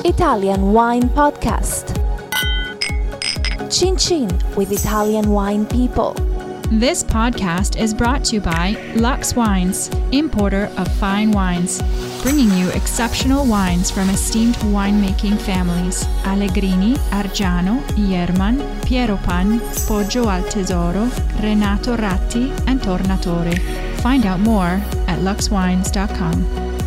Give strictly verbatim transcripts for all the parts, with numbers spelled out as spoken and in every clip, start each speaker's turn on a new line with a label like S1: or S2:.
S1: Italian Wine Podcast. Chin Chin with Italian wine people.
S2: This podcast is brought to you by Lux Wines, importer of fine wines, bringing you exceptional wines from esteemed winemaking families: Allegrini, Argiano, Yerman, Piero Pan, Poggio al Tesoro, Renato Ratti, and Tornatore. Find out more at lux wines dot com.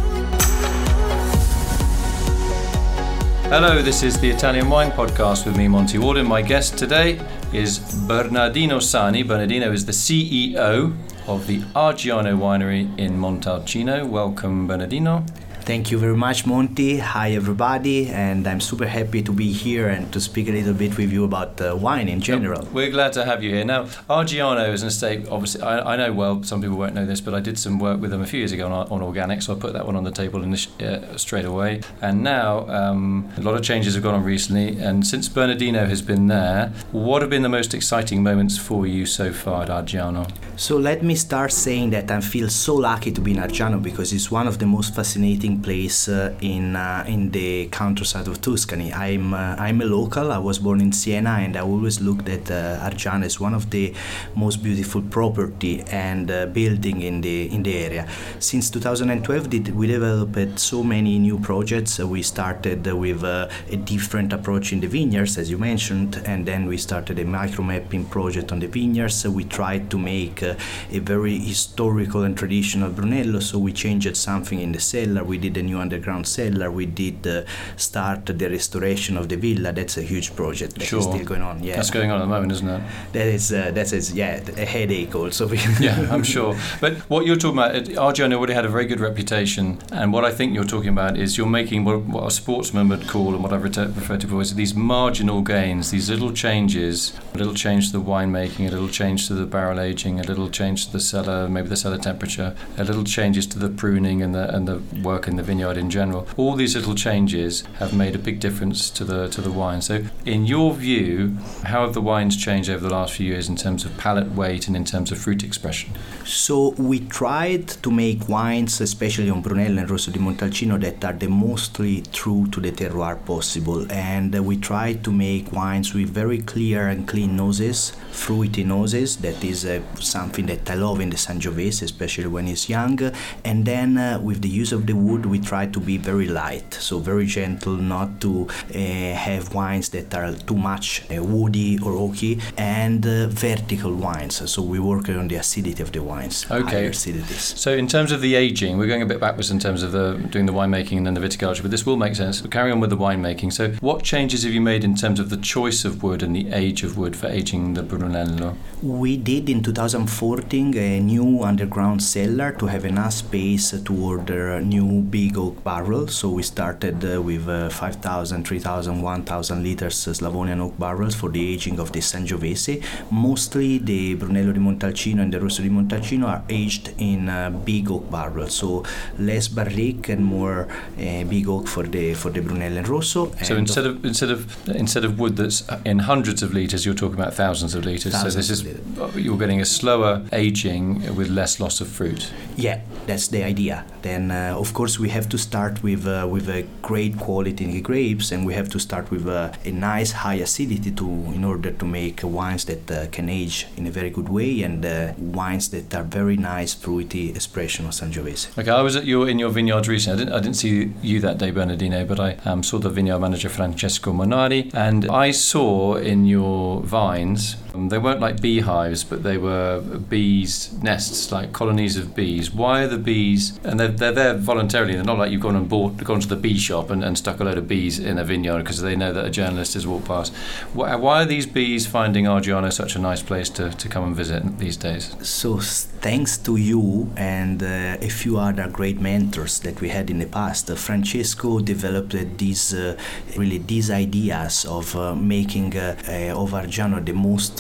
S3: Hello, this is the Italian Wine Podcast with me, Monty Warden. My guest today is Bernardino Sani. Bernardino is the C E O of the Argiano Winery in Montalcino. Welcome, Bernardino.
S4: Thank you very much, Monty. Hi, everybody, and I'm super happy to be here and to speak a little bit with you about uh, wine in general.
S3: We're glad to have you here. Now, Argiano is an estate, obviously, I, I know well, some people won't know this, but I did some work with them a few years ago on, on organic, so I'll put that one on the table in this, uh, straight away. And now, um, a lot of changes have gone on recently, and since Bernardino has been there, what have been the most exciting moments for you so far at Argiano?
S4: So let me start saying that I feel so lucky to be in Argiano because it's one of the most fascinating place uh, in uh, in the countryside of Tuscany. I'm uh, I'm a local. I was born in Siena, and I always looked at uh, Argiano as one of the most beautiful property and uh, building in the in the area. Since two thousand twelve, did, we developed so many new projects. Uh, we started uh, with uh, a different approach in the vineyards, as you mentioned, and then we started a micro mapping project on the vineyards. So we tried to make uh, a very historical and traditional Brunello. So we changed something in the cellar. We did a new underground cellar. We did uh, start the restoration of the villa. That's a huge project that
S3: sure.
S4: is still going on. Yeah,
S3: that's going on at the moment, isn't it?
S4: That is uh, that is yeah a headache also.
S3: Yeah, I'm sure. But what you're talking about, Argiano already had a very good reputation, and what I think you're talking about is you're making what, what a sportsman would call, and what I've referred to before, is these marginal gains, these little changes, a little change to the winemaking, a little change to the barrel aging, a little change to the cellar, maybe the cellar temperature, a little changes to the pruning and the and the work in the vineyard in general. All these little changes have made a big difference to the to the wine. So in your view, how have the wines changed over the last few years in terms of palate weight and in terms of fruit expression?
S4: So we tried to make wines, especially on Brunello and Rosso di Montalcino, that are the mostly true to the terroir possible, and uh, we tried to make wines with very clear and clean noses, fruity noses. That is uh, something that I love in the Sangiovese, especially when it's young. And then uh, with the use of the wood, we try to be very light, so very gentle, not to uh, have wines that are too much uh, woody or oaky, and uh, vertical wines. So we work on the acidity of the wines,
S3: okay.
S4: higher acidities.
S3: So in terms of the aging, we're going a bit backwards in terms of the doing the winemaking and then the viticulture, but this will make sense. We'll carry on with the winemaking. So what changes have you made in terms of the choice of wood and the age of wood for aging the Brunello?
S4: We did in two thousand fourteen a new underground cellar to have enough space to order new big oak barrels. So we started uh, with uh, five thousand, three thousand, one thousand liters uh, Slavonian oak barrels for the aging of the Sangiovese. Mostly the Brunello di Montalcino and the Rosso di Montalcino are aged in uh, big oak barrels, so less barrique and more uh, big oak for the for the Brunello and Rosso.
S3: So
S4: and
S3: instead of instead of instead of wood that's in hundreds of liters, you're talking about thousands of liters.
S4: Thousands
S3: so this is
S4: of
S3: you're getting a slower aging with less loss of fruit.
S4: Yeah, that's the idea. Then uh, of course we have to start with uh, with a great quality in the grapes, and we have to start with uh, a nice high acidity to in order to make wines that uh, can age in a very good way, and uh, wines that are very nice fruity expression of Sangiovese.
S3: Okay, I was at your in your vineyards recently. I didn't I didn't see you that day, Bernardino, but I um, saw the vineyard manager Francesco Monari, and I saw in your vines, um, they weren't like beehives, but they were bees' nests, like colonies of bees. Why are the bees? And they're, they're there voluntarily. They're not like you've gone and bought, gone to the bee shop and, and stuck a load of bees in a vineyard because they know that a journalist has walked past. Why, why are these bees finding Argiano such a nice place to, to come and visit these days?
S4: So thanks to you and uh, a few other great mentors that we had in the past, uh, Francesco developed uh, these uh, really these ideas of uh, making uh, uh, of Argiano the most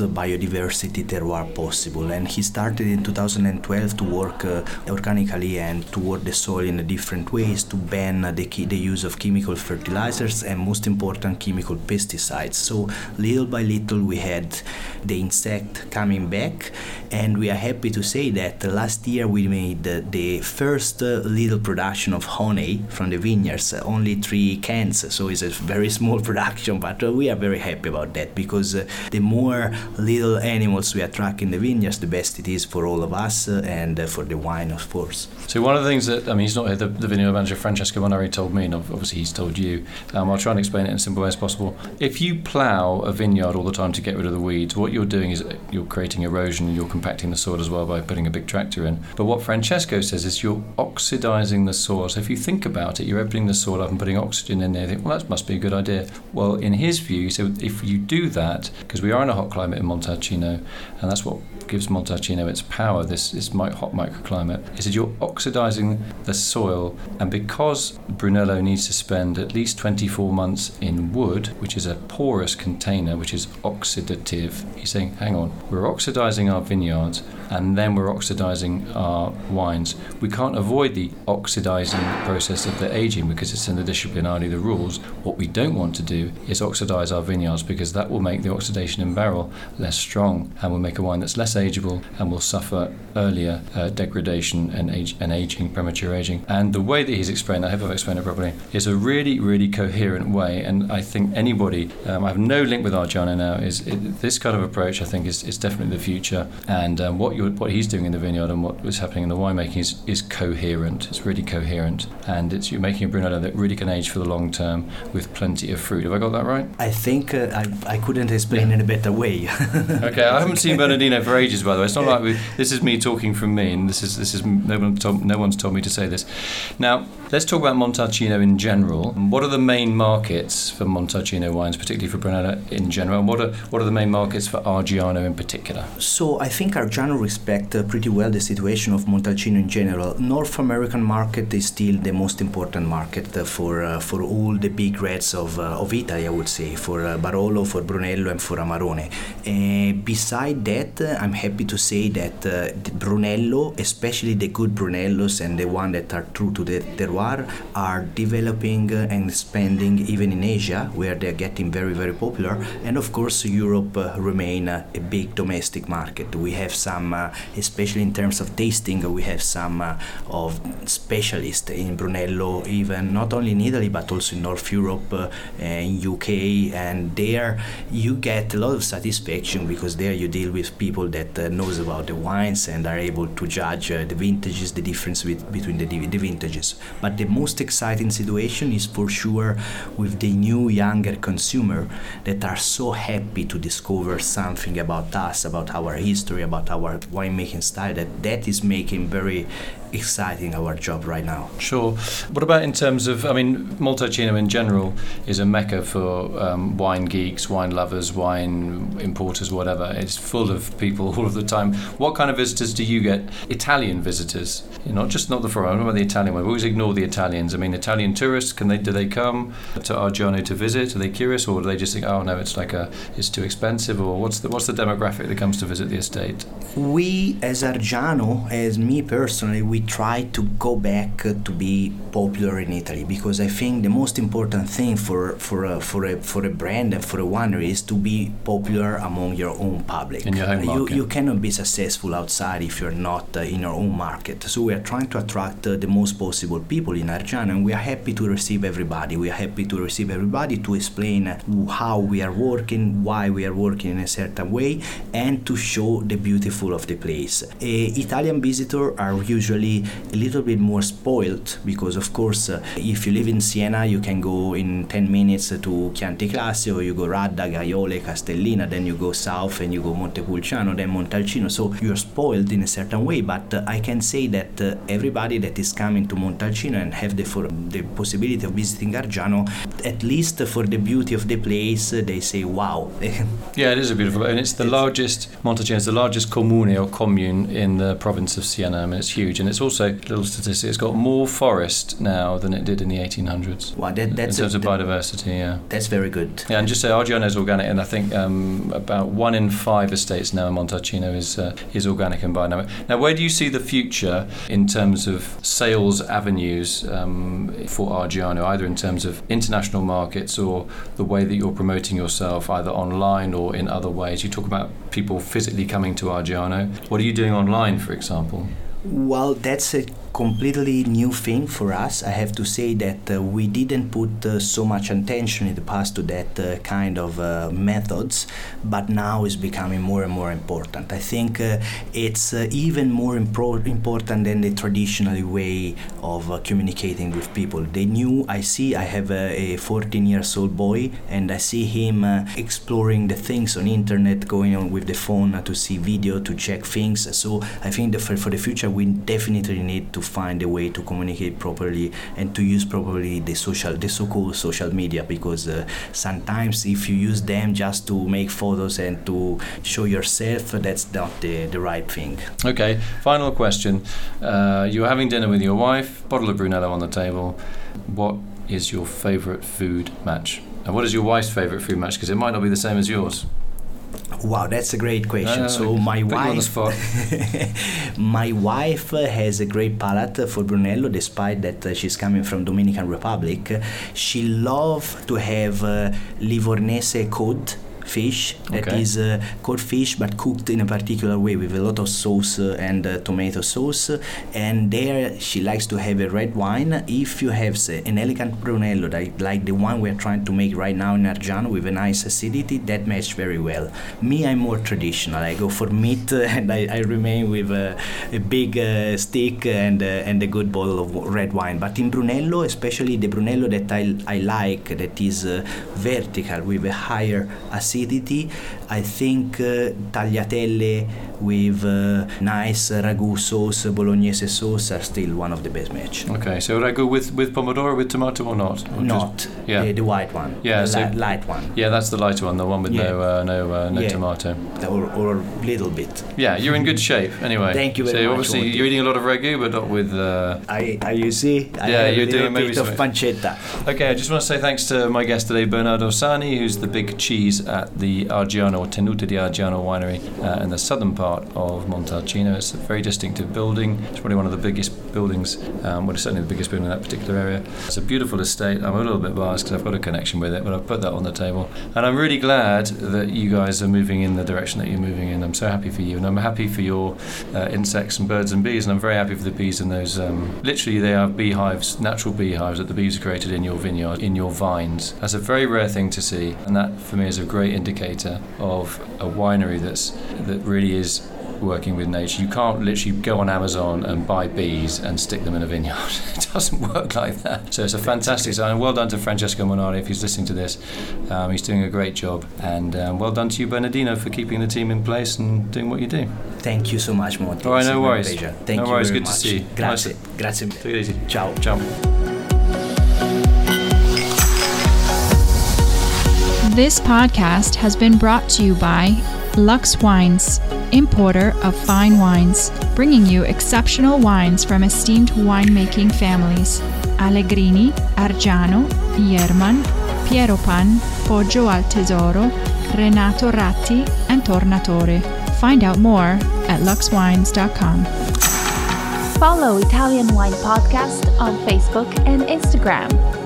S4: biodiversity terroir possible. And he started in two thousand twelve to work uh, organically and to work the soil in a different ways, to ban the, the use of chemical fertilizers and, most important, chemical pesticides. So little by little we had the insect coming back, and we are happy to say that last year we made uh, the first uh, little production of honey from the vineyards, uh, only three cans, so it's a very small production, but uh, we are very happy about that, because uh, the more little animals we attract in the vineyards, the best it is for all of us uh, and uh, for the wine, of course.
S3: So one of the things that, I mean, he's not here, the, the vineyard manager Francesco Monari told me, and obviously he's told you, um, I'll try and explain it in a simple way as possible. If you plough a vineyard all the time to get rid of the weeds, what you're doing is you're creating erosion and you're compacting the soil as well by putting a big tractor in. But what Francesco says is you're oxidizing the soil. So if you think about it, you're opening the soil up and putting oxygen in there. You think, well, that must be a good idea. Well, in his view, so if you do that, because we are in a hot climate in Montalcino, and that's what gives Montalcino its power, this, this hot microclimate, is that you're oxidizing the soil, and because Brunello needs to spend at least twenty-four months in wood, which is a porous container, which is oxidative, he's saying, hang on, we're oxidizing our vineyards and then we're oxidizing our wines. We can't avoid the oxidizing process of the aging because it's in the Disciplinari, the rules. What we don't want to do is oxidize our vineyards, because that will make the oxidation in barrel less strong and will make a wine that's less ageable and will suffer earlier uh, degradation and, age, and aging, premature aging. And the way that he's explained, I hope I've explained it properly, is a really, really coherent way. And I think anybody, um, I have no link with Argiano now, is it, this kind of approach I think is, is definitely the future. And um, what you what he's doing in the vineyard and what was happening in the winemaking is, is coherent. It's really coherent. And it's you're making a Brunello that really can age for the long term with plenty of fruit. Have I got that right?
S4: I think uh, I, I couldn't explain in a better way.
S3: Okay, I haven't seen Bernardino for ages, by the way. It's not like we, this is me talking from me, and this is this is no one told, no one's told me to say this. Now, let's talk about Montalcino in general. What are the main markets for Montalcino wines, particularly for Brunello in general? And what are what are the main markets for Argiano in particular?
S4: So I think Argiano respects uh, pretty well the situation of Montalcino in general. North American market is still the most important market uh, for uh, for all the big reds of uh, of Italy, I would say, for uh, Barolo, for Brunello, and for Amarone. Uh, beside that, uh, I'm happy to say that uh, the Brunello, especially the good Brunellos and the one that are true to the terroir, are developing uh, and expanding even in Asia, where they're getting very, very popular. And of course, Europe uh, remain uh, a big domestic market. We have some, uh, especially in terms of tasting, we have some uh, of specialists in Brunello, even not only in Italy but also in North Europe, uh, in U K, and there you get a lot of satisfaction, because there you deal with people that uh, knows about the wines and are able to judge uh, the vintages, the difference with, between the, the vintages. But the most exciting situation is for sure with the new younger consumer that are so happy to discover something about us, about our history, about our winemaking style, that that is making very exciting our job right now.
S3: Sure. What about in terms of, I mean, Montalcino in general is a mecca for um, wine geeks, wine lovers, wine importers, whatever. It's full of people all of the time. What kind of visitors do you get? Italian visitors, you know, not just not the foreign, not the Italian one. We always ignore the Italians. I mean, Italian tourists, can they do they come to Argiano to visit? Are they curious, or do they just think, oh no, it's like a, it's too expensive, or what's the what's the demographic that comes to visit the estate?
S4: We as Argiano, as me personally, we try to go back uh, to be popular in Italy, because I think the most important thing for for a, for a for a brand and for a winery is to be popular among your own public.
S3: In your home market.
S4: You, you cannot be successful outside if you're not uh, in your own market. So we are trying to attract uh, the most possible people in Argiano, and we are happy to receive everybody. We are happy to receive everybody, to explain uh, how we are working, why we are working in a certain way, and to show the beautiful of the place. Uh, Italian visitors are usually a little bit more spoiled, because of course uh, if you live in Siena, you can go in ten minutes to Chianti Classico, you go Radda, Gaiole, Castellina, then you go south and you go Montepulciano, then Montalcino. So you're spoiled in a certain way, but uh, I can say that uh, everybody that is coming to Montalcino and have the, for, the possibility of visiting Argiano, at least for the beauty of the place, uh, they say wow.
S3: Yeah, it is a beautiful, and it's the it's, largest, Montalcino is the largest comune or commune in the province of Siena. I mean, it's huge, and it's it's also, a little statistic, it's got more forest now than it did in the eighteen hundreds.
S4: Wow, that, that's
S3: in terms
S4: a,
S3: of biodiversity, yeah.
S4: That's very good.
S3: Yeah, and just say Argiano is organic, and I think um, about one in five estates now in Montalcino is uh, is organic and biodynamic. Now, where do you see the future in terms of sales avenues um, for Argiano, either in terms of international markets or the way that you're promoting yourself, either online or in other ways? You talk about people physically coming to Argiano. What are you doing online, for example?
S4: Well, that's a completely new thing for us. I have to say that uh, we didn't put uh, so much attention in the past to that uh, kind of uh, methods, but now it's becoming more and more important. I think uh, it's uh, even more impro- important than the traditional way of uh, communicating with people. The new, I see, I have a, a fourteen years old boy, and I see him uh, exploring the things on internet, going on with the phone uh, to see video, to check things. So I think that for, for the future we definitely need to find a way to communicate properly and to use properly the social, the so-called social media, because uh, sometimes if you use them just to make photos and to show yourself, that's not the, the right thing.
S3: Okay, final question. Uh, you're having dinner with your wife, bottle of Brunello on the table. What is your favourite food match? And what is your wife's favourite food match? Because it might not be the same as yours.
S4: Wow, that's a great question.
S3: Uh,
S4: so my
S3: put you on the
S4: wife,
S3: spot.
S4: my wife has a great palate for Brunello, despite that uh, she's coming from Dominican Republic. She loves to have uh, Livornese cod fish, that
S3: okay.
S4: is uh, cod fish but cooked in a particular way with a lot of sauce uh, and uh, tomato sauce, and there she likes to have a red wine. If you have say, an elegant Brunello like, like the one we're trying to make right now in Argiano with a nice acidity, that match very well. Me, I'm more traditional. I go for meat uh, and I, I remain with uh, a big uh, steak and uh, and a good bottle of red wine. But in Brunello, especially the Brunello that I, I like, that is uh, vertical with a higher acidity, Acidity, I think uh, tagliatelle with uh, nice ragu sauce, bolognese sauce are still one of the best match.
S3: Okay, so ragu with, with pomodoro, with tomato or not? Or
S4: not,
S3: just, yeah.
S4: the, the white one,
S3: yeah,
S4: the
S3: so,
S4: li- light one.
S3: Yeah, that's the lighter one, the one with yeah. no uh, no uh, no
S4: yeah.
S3: tomato.
S4: Or, or a little bit.
S3: Yeah, you're in good shape anyway.
S4: Thank you very
S3: so
S4: much.
S3: So obviously
S4: Monty.
S3: You're eating a lot of ragu, but not with... Uh,
S4: I, I, you see, I
S3: yeah,
S4: have
S3: you're
S4: a little
S3: doing maybe
S4: bit of
S3: some,
S4: pancetta.
S3: Okay, I just want to say thanks to my guest today, Bernardo Sani, who's the big cheese at the Argiano, or Tenuta di Argiano winery uh, in the southern part of Montalcino. It's a very distinctive building. It's probably one of the biggest buildings, um, well, it's certainly the biggest building in that particular area. It's a beautiful estate. I'm a little bit biased because I've got a connection with it, but I've put that on the table. And I'm really glad that you guys are moving in the direction that you're moving in. I'm so happy for you, and I'm happy for your uh, insects and birds and bees, and I'm very happy for the bees in those, um, literally they are beehives, natural beehives that the bees are created in your vineyard, in your vines. That's a very rare thing to see, and that for me is a great indicator of a winery that's that really is working with nature. You can't literally go on Amazon and buy bees and stick them in a vineyard. It doesn't work like that. So it's a fantastic sign. Well done to Francesco Monari if he's listening to this. Um, he's doing a great job. And um, well done to you, Bernardino, for keeping the team in place and doing what you do.
S4: Thank you so much, Monty.
S3: All right, no worries.
S4: Thank
S3: no
S4: you
S3: worries.
S4: very
S3: Good
S4: much.
S3: to see you.
S4: Grazie.
S3: Nice.
S4: Grazie.
S3: Take it easy.
S4: Ciao.
S3: Ciao.
S2: This podcast has been brought to you by Lux Wines, importer of fine wines, bringing you exceptional wines from esteemed winemaking families: Allegrini, Argiano, Ierman, Piero Pan, Poggio al Tesoro, Renato Ratti, and Tornatore. Find out more at lux wines dot com.
S1: Follow Italian Wine Podcast on Facebook and Instagram.